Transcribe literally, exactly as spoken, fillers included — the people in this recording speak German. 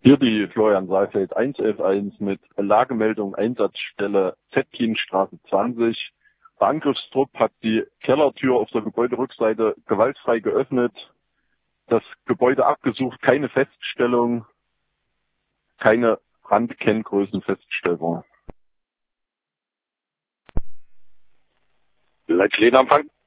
Hier die Florian Saalfeld eins elf eins mit Lagemeldung Einsatzstelle Zetkinstraße zwanzig. Der Angriffstrupp hat die Kellertür auf der Gebäuderückseite gewaltfrei geöffnet, das Gebäude abgesucht, keine Feststellung, keine Brandkenngrößen feststellbar. Leitstelle Empfang.